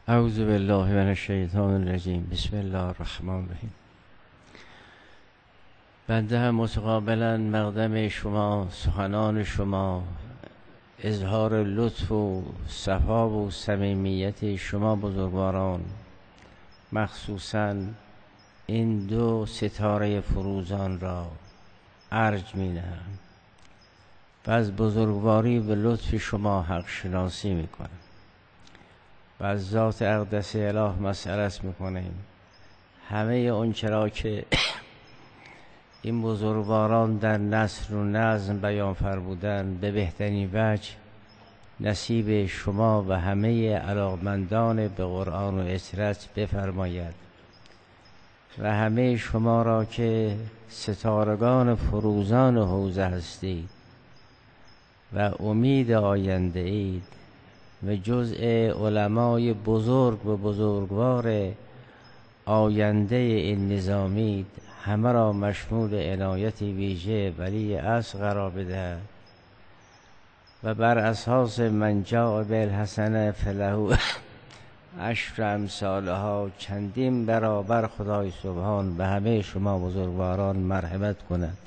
اعوذ بالله من الشیطان الرجیم. بسم الله الرحمن الرحیم. بنده هم متقابلا مقدم شما، سخنان شما، اظهار لطف و صفا و صمیمیت شما بزرگواران، مخصوصا این دو ستاره فروزان را ارج می نهم و از بزرگواری و لطف شما حق شناسی می کنم و از ذات اقدس اله مسئلت می کنیم همه اون چرا که این بزرگواران در نثر و نظم بیان فرمودن به بهترین وجه نصیب شما و همه علاقمندان به قرآن و اطرت بفرماید و همه شما را که ستارگان فروزان حوزه هستید و امید آینده اید و جزء علمای بزرگ و بزرگوار آینده این نظامید، همه را مشمول عنایت ویژه ولی عصر قرار بده و بر اساس من جاء بالحسنة فله عشر امثالها چندین برابر خدای سبحان به همه شما بزرگواران مرحمت کند.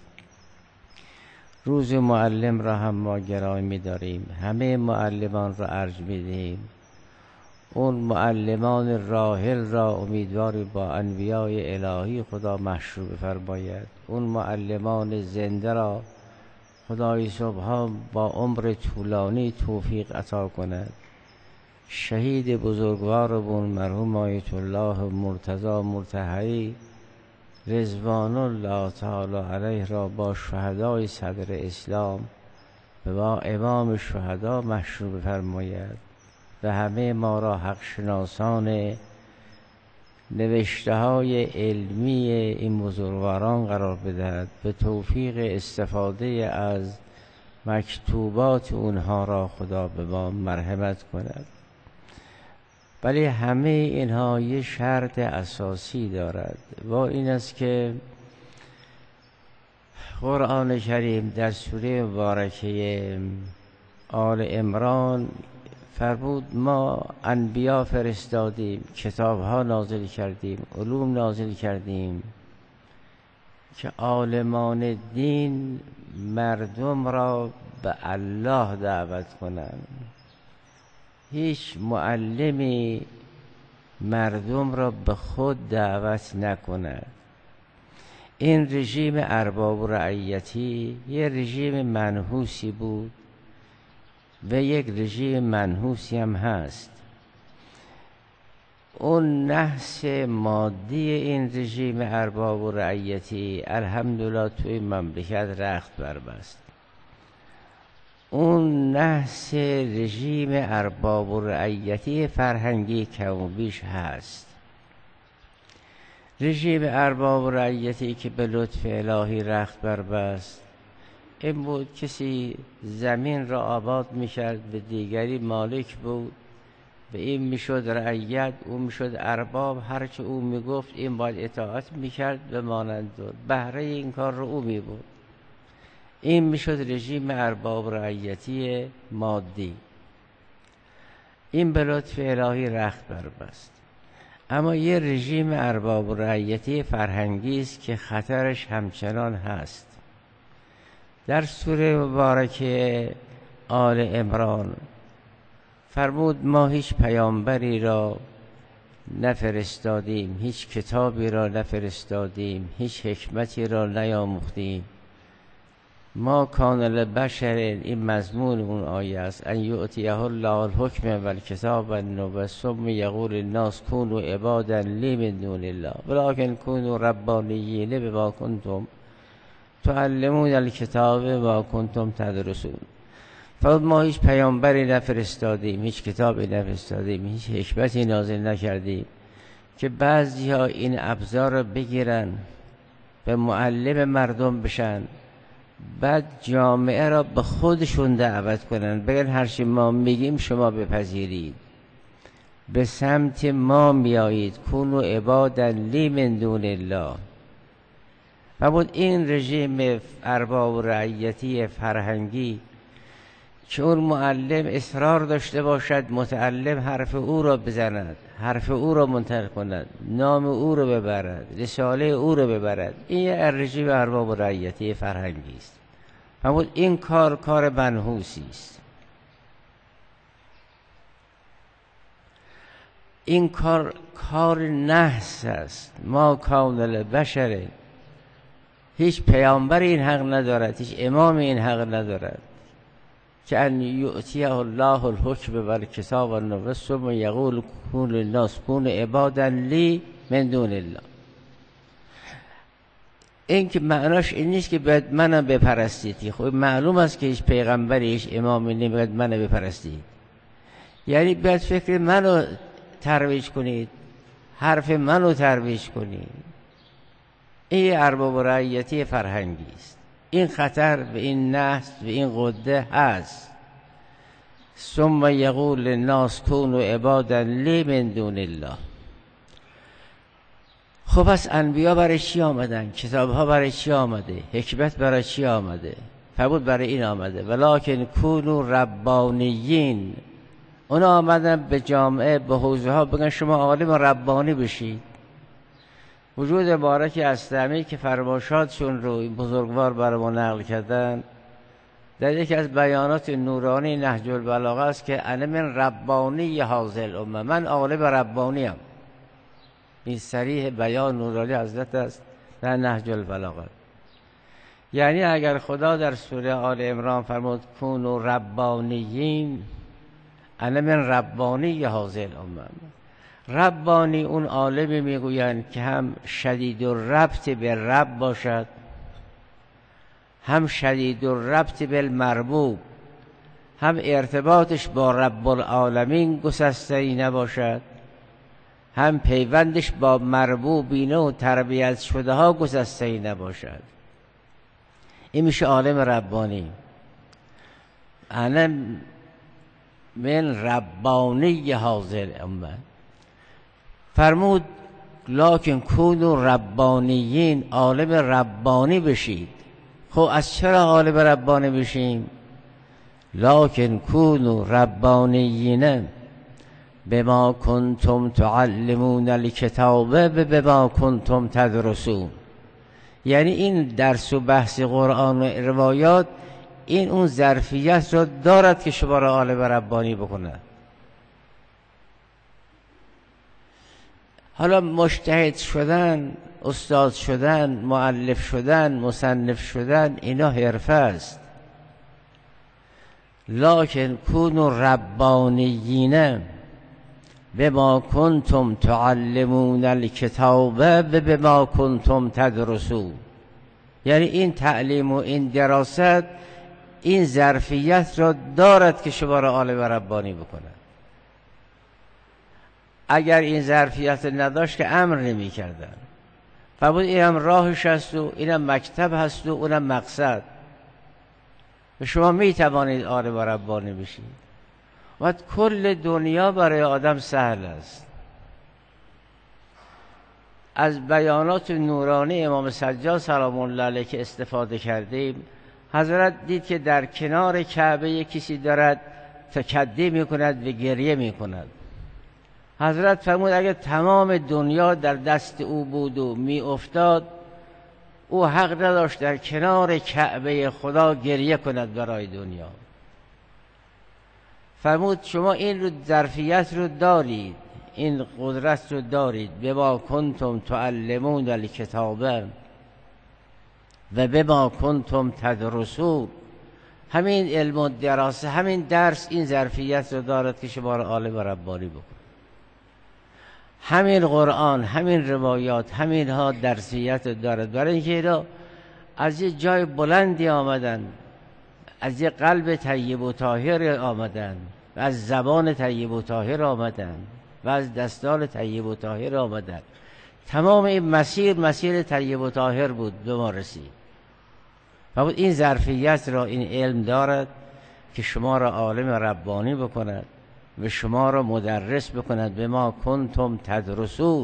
روز معلم را هم ما گرامی می‌داریم، همه معلمان را ارج می‌دهیم. اون معلمان راحل را امیدواری با انبیاء الهی خدا محشور بفرماید. اون معلمان زنده را خدای سبحان با عمر طولانی توفیق عطا کند. شهید بزرگوارمون مرحوم آیت الله مرتضی مرتهی رضوان الله تعالی علیه را با شهدای صدر اسلام و با امام شهدا محشور بفرماید و همه ما را حق شناسان نوشته های علمی این بزرگواران قرار بدهد، به توفیق استفاده از مکتوبات اونها را خدا به ما مرحمت کند. ولی همه اینها یه شرط اساسی دارد و این است که قرآن کریم در سوره مبارکه آل عمران فرمود ما انبیا فرستادیم، کتابها نازل کردیم، علوم نازل کردیم که عالمان دین مردم را به الله دعوت کنند. هیچ معلمی مردم را به خود دعوت نکند. این رژیم ارباب و رعیتی یه رژیم منحوسی بود و یک رژیم منحوسی هم هست. اون نحس مادی این رژیم ارباب و رعیتی الحمدلله توی مملکت رخت بربست. اون نحس رژیم ارباب و رعیتی فرهنگی کم و بیش هست. رژیم ارباب و رعیتی که به لطف الهی رخت بربست این بود کسی زمین را آباد میکرد به دیگری مالک بود و این میشد رعیت، اون میشد ارباب، هرچه او میگفت این باید اطاعت میکرد به مانند بهره این کار رو او میبود. این میشد رژیم ارباب رعیتی مادی. این به لطف الهی رخت بربست. اما یه رژیم ارباب رعیتی فرهنگی است که خطرش همچنان هست. در سوره مبارکه آل عمران فرمود ما هیچ پیامبری را نفرستادیم، هیچ کتابی را نفرستادیم، هیچ حکمتی را نیاموختیم. ما کان لبشر، این مضمون اون آیه است، ان یؤتیه الله الحکم و الکتاب و ثم یقول الناس کونوا عبادا لی من دون الله ولکن کونوا ربانیین بما کنتم تعلمون الکتاب و کنتم تدرسون. فرمود ما هیچ پیامبری نفرستادیم، هیچ کتابی نفرستادیم، هیچ حکمتی نازل نکردیم که بعضی‌ها این ابزار را بگیرن به معلم مردم بشن، بعد جامعه را به خودشون دعوت کنن، بگن هرچی ما میگیم شما بپذیرید، به سمت ما میایید، کونوا عبادا لی من دون الله. و بود این رژیم ارباب و رعیتی فرهنگی که اون معلم اصرار داشته باشد متعلم حرف او را بزند، حرف او را منتقل کند، نام او را ببرد، رساله او را ببرد. این یه رژیم ارباب و رعیتی فرهنگی است. اما این کار منحوسی است. این کار نحس است. ما کان البشر، هیچ پیامبر این حق ندارد، هیچ امام این حق ندارد که ان یؤتیه الله الحکم و الکتاب و النبوة ثم یقول کون للناس کون عبادا لی من دون الله. این که معناش این نیست که باید منم بپرستید. خب معلوم است که هیچ پیغمبری هیچ امامی نمیگوید منو بپرستید. یعنی باید فکر منو ترویج کنید، حرف منو ترویج کنید. این ارباب و رعیتی فرهنگی است. این خطر به این نحس و این قده هست. ثم یقول للناس کونوا عبادا لی من دون الله. خب پس انبیا برای چی آمدن؟ کتاب ها برای چی آمده؟ حکمت برای چی آمده؟ فرمود برای این آمده ولکن کونوا ربانیین. اونا آمدن به جامعه، به حوزه ها بگن شما عالم ربانی بشید. وجود مبارک اسلمی که فرمایشاتشون رو این بزرگوار برای ما نقل کردن در یکی از بیانات نورانی نهج البلاغه است که انا من ربانی هذه الامه، من عالم ربانی ام. این صریح بیان نورانی حضرت است در نهج البلاغه. یعنی اگر خدا در سوره آل عمران فرمود کونوا ربانیین، انا من ربانی هذه الامه، ربانی اون عالمی میگویند که هم شدید الربط به رب باشد، هم شدید الربط بالمربوب، هم ارتباطش با رب العالمین گسسته‌ای نباشد، هم پیوندش با مربوبینه و تربیت شده ها گسسته‌ای نباشد. این میشه عالم ربانی. انا من ربانی هذه الامه. فرمود لکن کونوا ربانیین، عالم ربانی بشید. خب از چرا عالم ربانی بشیم؟ لکن کونوا ربانیین بما کنتم تعلمون الکتاب و بما کنتم تدرسون. یعنی این درس و بحث قرآن و روایات این اون ظرفیت را دارد که شما را عالم ربانی بکند. حالا مجتهد شدن، استاد شدن، مؤلف شدن، مصنف شدن، اینا حرفه است. لکن کونوا ربانیین بما کنتم تعلمون الکتاب و بما کنتم تدرسون. یعنی این تعلیم و این دراست این ظرفیت را دارد که شما را عالم ربانی بکند. اگر این ظرفیت نداشت که امر نمی کردن. فرمود اینم راهش هست و اینم مکتب هست و اونم مقصد. و شما می توانید عالم ربانی بشید. و کل دنیا برای آدم سهل است. از بیانات نورانی امام سجاد سلام الله علیه که استفاده کردیم، حضرت دید که در کنار کعبه کسی دارد تکدی می کند و گریه می کند. حضرت فرمود اگر تمام دنیا در دست او بود و می افتاد، او حق نداشت در کنار کعبه خدا گریه کند برای دنیا. فرمود شما این رو ظرفیت رو دارید، این قدرت رو دارید. بما کنتم تعلمون الکتاب و بما کنتم تدرسون. همین علم و دراسه، همین درس این ظرفیت رو دارد که شما رو عالم ربانی بکنه. همین قرآن، همین روایات، همین ها درسیت دارد. برای اینکه اینا از یه جای بلندی آمدن، از یه قلب طیب و طاهر آمدن و از زبان طیب و طاهر آمدن و از دستان طیب و طاهر آمدن. تمام این مسیر طیب و طاهر بود به ما رسید. و بود این ظرفیت را این علم دارد که شما را عالم ربانی بکند و شما را مدرس بکند. به ما کنتم تدرسون.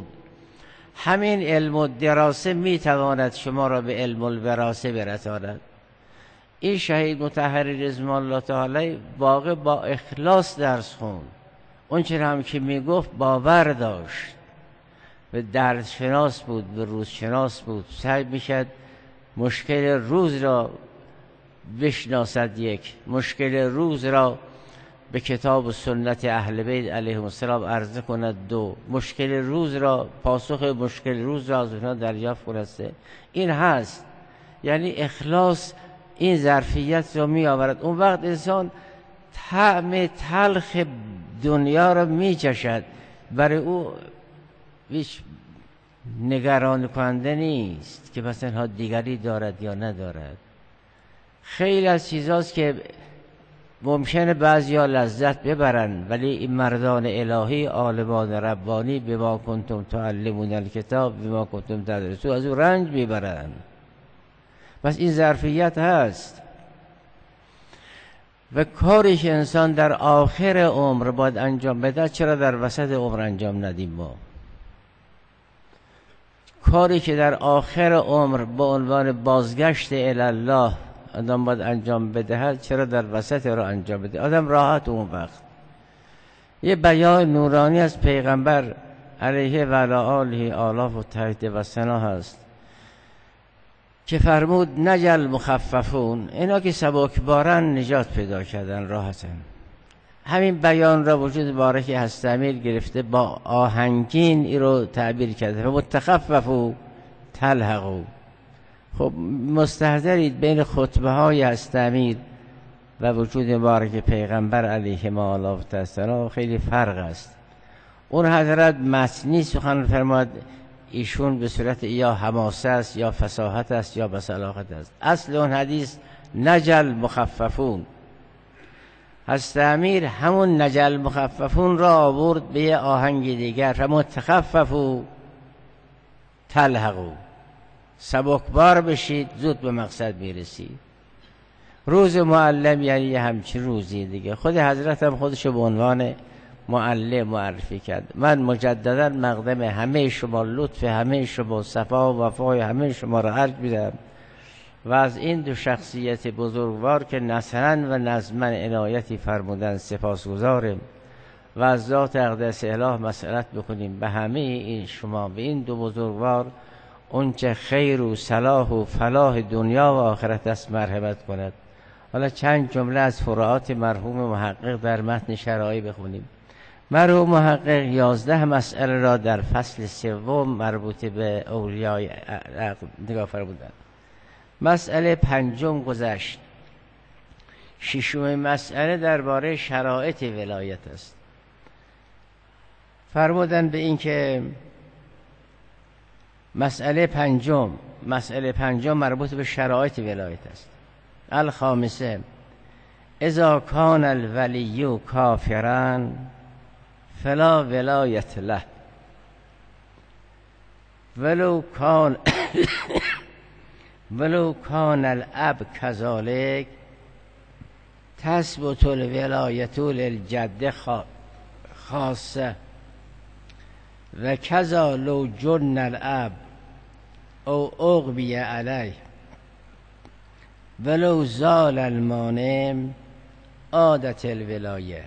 همین علم و دراسه می تواند شما را به علم الوراسه برساند. این شهید مطهری رضوان الله تعالی واقع با اخلاص درس خوند، اون چرا هم که میگفت باور داشت، به درس شناس بود، به روز شناس بود، سعی میکرد مشکل روز را بشناسد، یک مشکل روز را به کتاب و سنت اهل بیت علیهم السلام عرضه کند، دو مشکل روز را، پاسخ مشکل روز را از اونها دریافت کند. این هست، یعنی اخلاص این ظرفیت را می آورد. اون وقت انسان طعم تلخ دنیا را می چشد، برای او هیچ نگران کننده نیست که مثلا دیگری دارد یا ندارد. خیلی از چیزاست که ممکنه بعضیا لذت ببرن، ولی این مردان الهی، عالمان ربانی، بما کنتم تعلمون الکتاب بما کنتم تدرسون، از او رنج میبرن. بس این ظرفیت هست. و کاری که انسان در آخر عمر باید انجام بده، چرا در وسط عمر انجام ندیم؟ ما کاری که در آخر عمر با عنوان بازگشت الی الله آدم باید انجام بدهد، چرا در وسط را انجام بده؟ آدم راحت اون وقت. یه بیان نورانی از پیغمبر علیه و علی آله آلاف و تحت و ثنا هست که فرمود نجل مخففون، اینا که سبکبارن نجات پیدا کردن، راحتن. همین بیان را وجود بارک هستمیر گرفته، با آهنگین ای رو تعبیر کرده، متخففو تلحقو. خب مستحضرید بین خطبه های هستمیر و وجود مبارک پیغمبر علیه ما آلاف تستنا خیلی فرق است. اون حضرت متنی سخن فرماد، ایشون به صورت یا حماسه است یا فصاحت است یا بصلاحت است. اصل اون حدیث نجل مخففون. هستمیر همون نجل مخففون را آورد به یه آهنگ دیگر، متخففو تلحقو، سبکبار بشید زود به مقصد میرسید. روز معلم یعنی همچین روزی دیگه. خود حضرت هم خودشو به عنوان معلم معرفی کرد. من مجددا مقدم همه شما، لطف همه شما، صفا و وفای همه شما را عرض می‌دم و از این دو شخصیت بزرگوار که نصرا و نظما عنایتی فرمودن سپاسگزاریم و از ذات اقدس اله مسئلت بکنیم به همه این شما، به این دو بزرگوار، اونچه خیر و صلاح و فلاح دنیا و آخرت است مرحمت کند. حالا چند جمله از فروعات مرحوم محقق در متن شرایع بخونیم. مرحوم محقق 11 مسئله را در فصل 3 مربوط به اولیای نگاه فرمودند. مسئله 5 گذشت. 6 مسئله درباره شرایط ولایت است. فرمودند به این که مسئله 5 مربوط به شرایط ولایت است. الخامسه اذا کان الولی کافرا فلا ولایت له ولو کان الاب کذالک تثبت الولایت للجد خاصه و کذا لو جن الاب او اغبی علیه ولو زال المانع عادت الولایه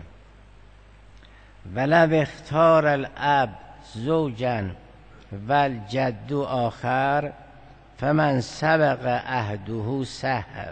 ولو اختار الاب زوجا والجد آخر فمن سبق عهده سحب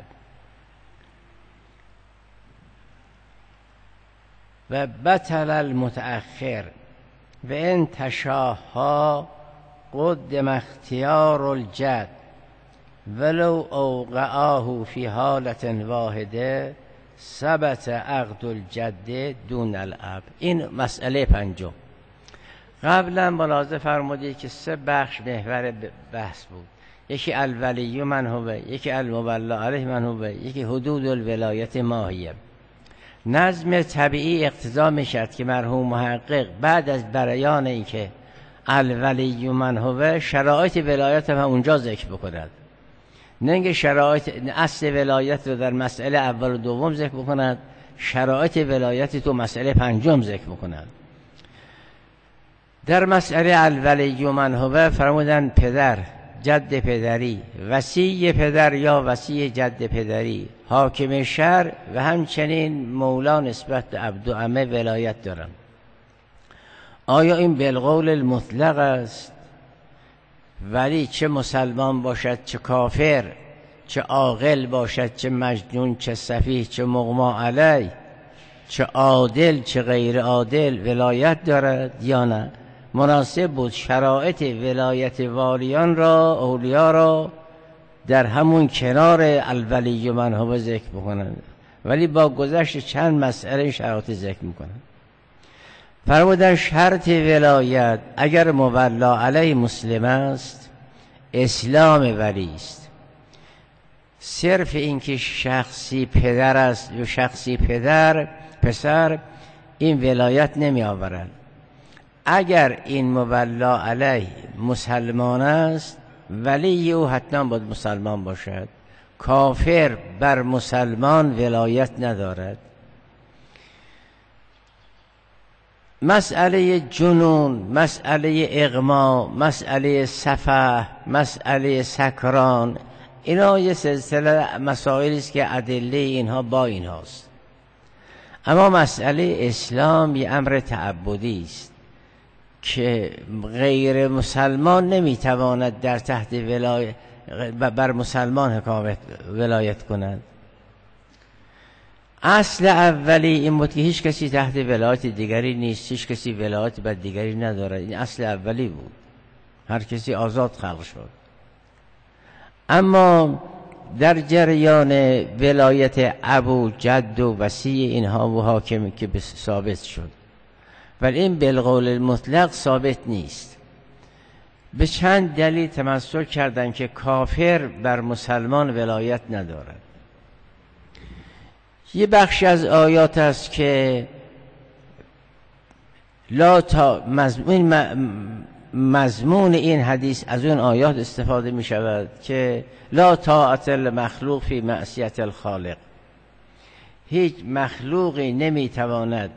و بطل المتأخر و ان تشاها قدم اختیار الجد ولو اوقعاه فی حالت واحده ثبت عقد الجد دون الاب. این مسئله 5. قبلا ملاحظه فرمودید که 3 بخش محور بحث بود. یکی الولی من هو، یکی المولی علیه من هو، یکی حدود الولایت ماهیه. نظم طبیعی اقتضا میشد که مرحوم محقق بعد از بیان اینکه الولی من هو، شرایط ولایت هم اونجا ذکر بکند، نه اینکه شرایط اصل ولایت رو در مسئله اول و دوم ذکر بکند، شرایط ولایت تو مسئله 5 ذکر بکند. در مسئله الولی من هو فرمودن پدر جد پدری، وصی پدر یا وصی جد پدری، حاکم شهر و همچنین مولا نسبت به عبد و عمه ولایت دارم. آیا این بالقول المطلق است؟ ولی چه مسلمان باشد چه کافر، چه عاقل باشد چه مجنون، چه سفیه چه مغما علی، چه عادل چه غیر عادل ولایت دارد یا نه؟ مناسب بود شرایط ولایت والیان را، اولیا را در همون کنار الولی من هو ذکر بکنند، ولی با گذشت چند مسئله شرایط ذکر میکنند. فرمودن شرط ولایت اگر مولا علیه مسلم است اسلام ولی است. صرف اینکه شخصی پدر است یا شخصی پسر این ولایت نمی آورد. اگر این مولا علیه مسلمان است ولی او حتما باید مسلمان باشد. کافر بر مسلمان ولایت ندارد. مسئله جنون، مسئله اغما، مسئله سفه، مسئله سکران، اینا یه سلسله مسائلی است که ادله اینها با اینهاست. اما مسئله اسلام یه امر تعبدی است که غیر مسلمان نمیتواند در تحت بر مسلمان ولایت کند. اصل اولی این بود که هیچ کسی تحت ولایت دیگری نیست، هیچ کسی ولایت بر دیگری ندارد. این اصل اولی بود، هر کسی آزاد خلق شد. اما در جریان ولایت ابو، جد و وصی اینها و حاکم که ثابت شد، ولی این بالقول المطلق ثابت نیست. به چند دلیل تمسک کردن که کافر بر مسلمان ولایت ندارد. یه بخش از آیات است که مضمون این حدیث از اون آیات استفاده می شود که لا طاعت المخلوق فی معصیت الخالق. هیچ مخلوقی نمی تواند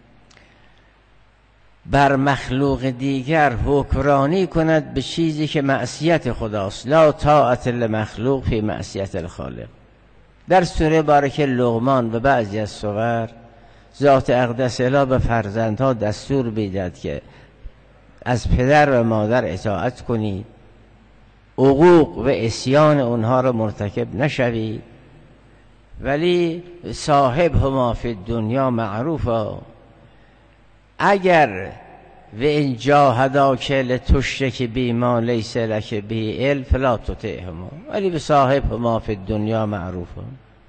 بر مخلوق دیگر حکمرانی کند به چیزی که معصیت خداست. لا طاعت المخلوق فی معصیت الخالق. در سوره بارکه لقمان و بعضی از سور ذات اقدس اله به فرزندها دستور میداد که از پدر و مادر اطاعت کنید، عقوق و عصیان اونها را مرتکب نشوید، ولی صاحب هما فی الدنیا معروفا. اگر و ان جاهداک لتشرک بی ما لیس لک به علم فلا تطعهما، ولی به صاحب هما فی الدنیا معروفا.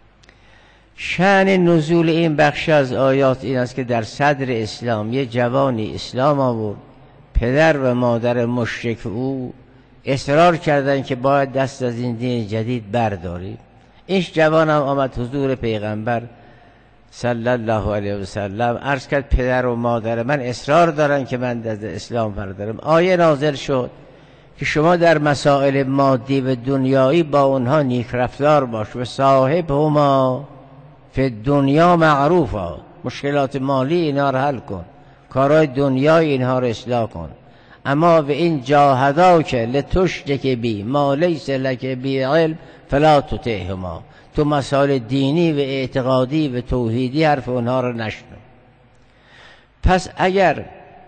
شأن نزول این بخش از آیات این است که در صدر اسلام یه جوانی اسلام آورد، پدر و مادر مشرک او اصرار کردند که باید دست از این دین جدید بردارید. این جوان هم آمد حضور پیغمبر صلی الله علیه و سلم عرض کرد پدر و مادر من اصرار دارن که من از اسلام بردارم. آیه نازل شد که شما در مسائل مادی و دنیایی با اونها نیک رفتار باش و صاحب هما فی دنیا معروفا. مشکلات مالی اینا رو حل کن، کارهای دنیای اینها رو اصلاح کن. اما و این جاهداک لتشرک بی ما لیس لک بی علم فلا تطعهما. تو مسائل دینی و اعتقادی و توحیدی حرف اونها رو نشنو. پس اگر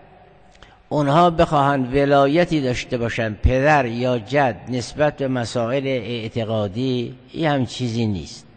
اونها بخواهند ولایتی داشته باشن پدر یا جد نسبت به مسائل اعتقادی، این هم چیزی نیست.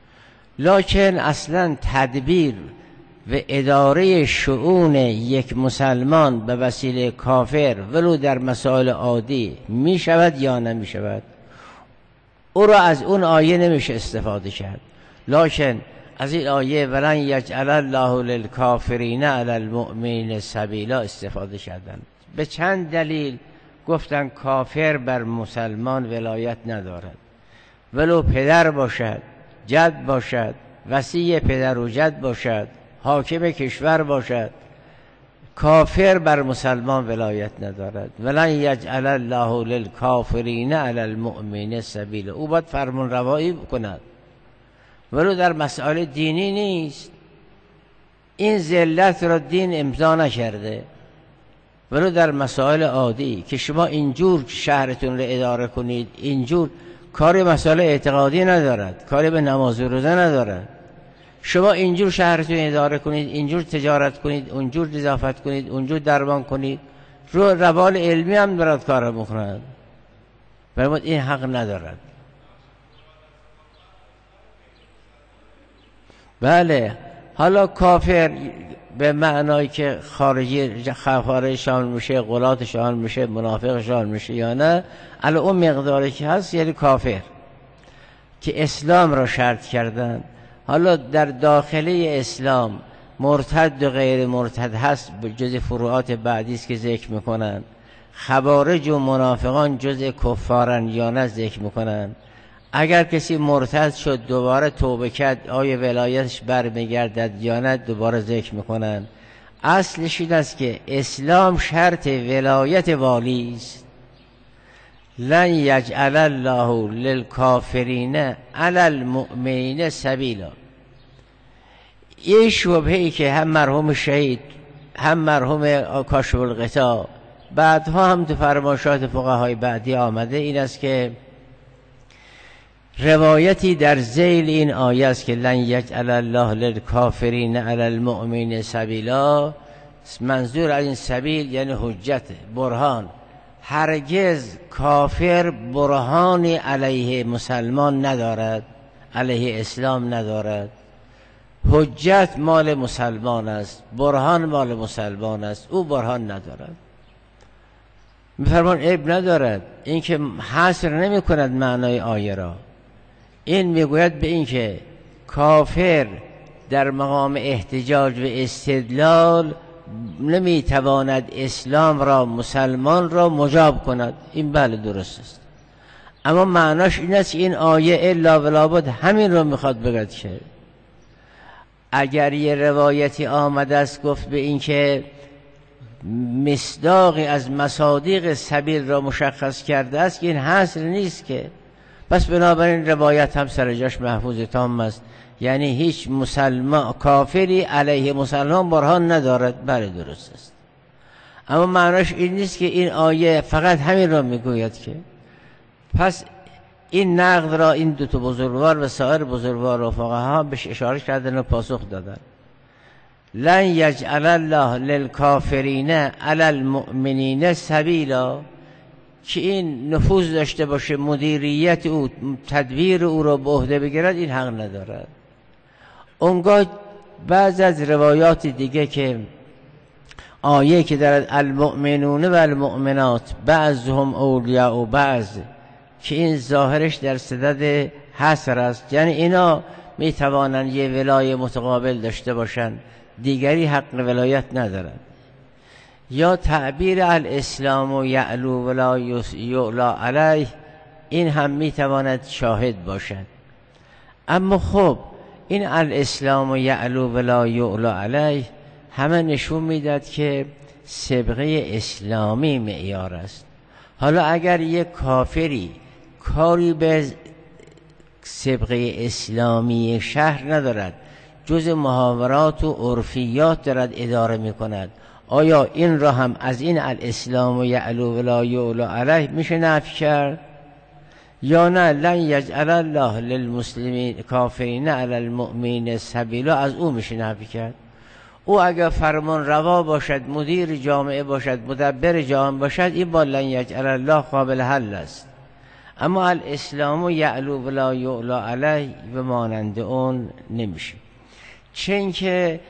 لکن اصلا تدبیر و اداره شؤون یک مسلمان به وسیله کافر ولو در مسائل عادی می شود یا نمی شود، او را از اون آیه نمیشه استفاده کرد. لکن از این آیه ولن یجعل الله للکافرین علی المؤمنین سبیلا استفاده کردن. به چند دلیل گفتن کافر بر مسلمان ولایت ندارد، ولو پدر باشد، جد باشد، وصی پدر و جد باشد، حاکم کشور باشد، کافر بر مسلمان ولایت ندارد. ولن یجعل الله للکافرین علی المؤمنین سبیلا. او باید فرمان روایی کند، ولو در مسائل دینی نیست. این ذلت را دین امضا نکرده. ولو در مسائل عادی که شما اینجور شهرتون رو اداره کنید، اینجور، کاری مسائل اعتقادی ندارد، کاری به نماز و روزه ندارد. شما اینجور شهرتون اداره کنید، اینجور تجارت کنید، اونجور نظافت کنید، اونجور درمان کنید، رو روال علمی هم دارد کار میکنند. برای این حق ندارد. بله، حالا کافر به معنایی که خارجی خفاره شامل میشه، غلات شامل میشه، منافق شامل میشه یا نه، الان اون مقداری که هست یعنی کافر که اسلام را شرط کردن. حالا در داخله اسلام مرتد و غیر مرتد هست، جز فروعات بعدی است که ذکر میکنن. خوارج و منافقان جز کفارن یا نه ذکر میکنن. اگر کسی مرتد شد دوباره توبه کرد آیا ولایتش برمیگردد یا نه دوباره ذکر میکنن. اصلش این است که اسلام شرط ولایت والی است. لن یجعل الله للکافرین علی المؤمنین سبیلا. یه شبهه‌ای که هم مرحوم شهید هم مرحوم کاشف الغطا بعدها هم تو فرمایشات فقهای بعدی آمده، این است که روایتی در ذیل این آیه است که لن یجعل الله للکافرین علی المؤمنین سبیلا، منظور از این سبیل یعنی حجت، برهان. هرگز کافر برهانی علیه مسلمان ندارد، علیه اسلام ندارد. حجت مال مسلمان است، برهان مال مسلمان است، او برهان ندارد. می‌فرمان عیب ندارد، این که حصر نمی کند معنای آیه را. این میگوید به این که کافر در مقام احتجاج و استدلال نمیتواند اسلام را، مسلمان را مجاب کند. این بله درست است، اما معناش این است این آیه الا ولا بد همین را میخواد بگد که اگر یه روایتی آمده است گفت به این که مصداقی از مصادیق سبیل را مشخص کرده است، که این حصر نیست که، پس بنابراین روایت هم سر جاش محفوظ تام است، یعنی هیچ مسلمان کافری علیه مسلمان برهان ندارد. بله درست است، اما معناش این نیست که این آیه فقط همین را میگوید که. پس این نقد را این دو تا بزرگوار و سایر بزرگوار و فقها بهش اشاره کردن و پاسخ دادن. لن یجعل الله للکافرین علی المؤمنین سبیلا، که این نفوذ داشته باشه، مدیریت او، تدبیر او را به عهده بگیرد، این حق ندارد. اونگاه بعض از روایات دیگه که آیه که در المؤمنون و المؤمنات بعضهم اولیاء و بعض، که این ظاهرش در صدد حصر است، یعنی اینا می توانند یه ولای متقابل داشته باشند، دیگری حق ولایت ندارند. یا تعبیر الاسلام یعلو ولا یعلا علیه، این هم می تواند شاهد باشد. اما خب این الاسلام یعلو ولا یعلا علیه همه نشون میداد که سابقه اسلامی معیار است. حالا اگر یک کافری کاری به سابقه اسلامی شهر ندارد، جز محاورات و عرفیات دارد اداره می کند، آیا این را هم از این الاسلام یعلو ولا یعلا علیه میشه نفی کرد یا نه؟ لن یجعل الله للمسلمین کافرین علی المؤمنین سبیلا، از او میشه نفی کرد. او اگر فرمان روا باشد، مدیر جامعه باشد، مدبر جامعه باشد، این با لن یجعل الله قابل حل است. اما الاسلام یعلو ولا یعلا علیه به مانند اون نمیشه. چون که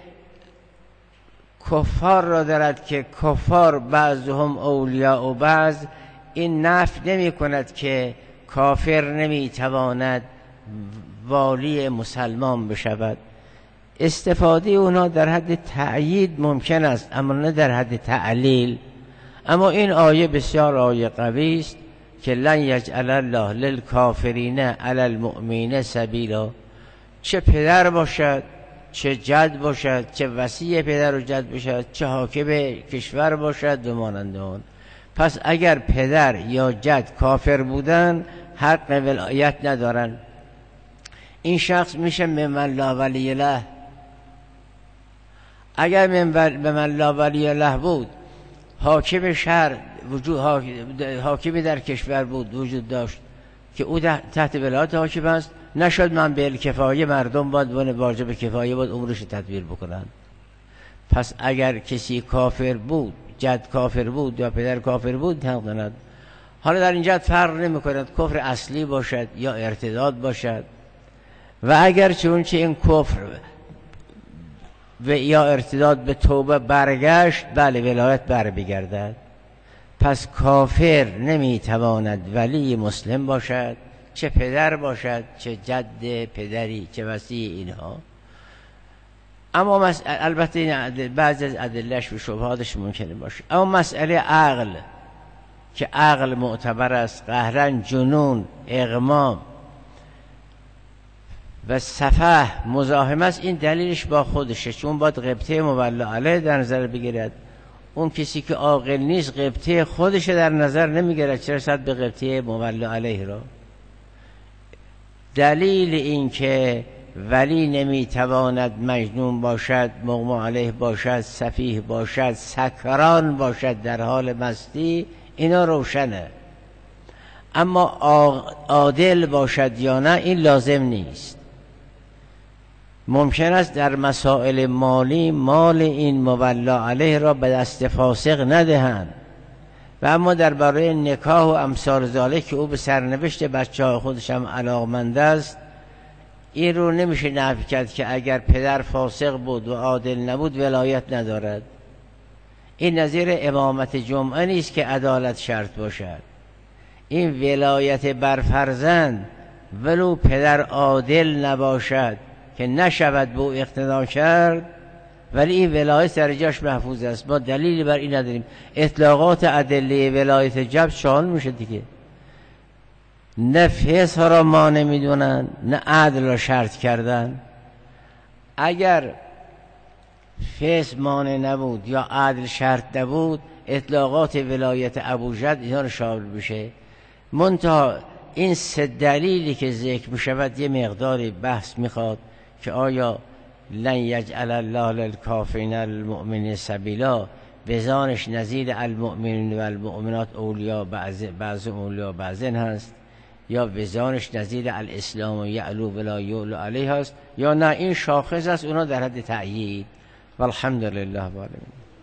کفار را دارد که کفار بعضهم اولیاء و بعض، این نفی نمی کند که کافر نمی تواند والی مسلمان بشود. استفاده اونا در حد تأیید ممکن است، اما نه در حد تعلیل. اما این آیه بسیار آیه قوی است که لن یجعل الله للکافرین علی المؤمنین سبیلا، چه پدر باشد، چه جد باشد، چه وصی پدر و جد باشد، چه حاکم کشور باشد و مانند آن. پس اگر پدر یا جد کافر بودن حق ولایت ندارن. این شخص میشه ممن لا ولی له. اگر به من لا ولی له بود، حاکم شهر حاکمی در کشور بود وجود داشت که او تحت ولایت حاکم است، نشد من به کفایه مردم باید واجب کفایه باید امورش تدبیر بکنن. پس اگر کسی کافر بود، جد کافر بود یا پدر کافر بود حق دارد. حالا در اینجا فرق نمی کند کفر اصلی باشد یا ارتداد باشد، و اگر چون که این کفر و یا ارتداد به توبه برگشت، بله ولایت بر بگردد. پس کافر نمیتواند ولی مسلم باشد، چه پدر باشد چه جد پدری چه وصی اینها. اما البته این بعضی از ادلهش و شبهاتش ممکنه باشه. اما مسئله عقل که عقل معتبر است، قهرن جنون، اغمام و سفه مزاحم است، این دلیلش با خودشه، چون باید غبطه مولا علیه در نظر بگیرد. اون کسی که عاقل نیست غبطه خودش در نظر نمیگیرد، چرا رسد به غبطه مولا علیه را. دلیل این که ولی نمیتواند مجنون باشد، مغمى علیه باشد، سفیه باشد، سکران باشد در حال مستی، اینا روشنه. اما عادل باشد یا نه این لازم نیست. ممکن است در مسائل مالی مال این مولا علیه را به دست فاسق ندهند، و اما درباره نکاح و امثال ذالک که او به سرنوشت بچه‌ها خودش هم علاقمند است، این رو نمیشه نفی کرد که اگر پدر فاسق بود و عادل نبود ولایت ندارد. این نظیر امامت جمعه نیست که عدالت شرط باشد. این ولایت بر فرزند ولو پدر عادل نباشد که نشود به او اقتدا کرد، ولی این ولایت سر جاش محفوظ است. ما دلیلی بر این نداریم. اطلاقات ادله ولایت جبر شامل میشه دیگه. نه فسق را مانع میدونن نه عدل را شرط کردن. اگر فسق مانع نبود یا عدل شرط نبود، اطلاقات ولایت ابوجد اینا رو شامل میشه. منتها این سه دلیلی که ذکر میشود یه مقداری بحث میخواد که آیا لن یجعل الله للکافرین المؤمنین سبیلا، بزانش نظیر المؤمنین و المؤمنات اولیاء بعض اولیاء بعضن هست، یا بزانش نظیر الاسلام یعلو ولا یعلو علیه هست، یا نه این شاخص است اونا در حد تأیید. والحمد لله.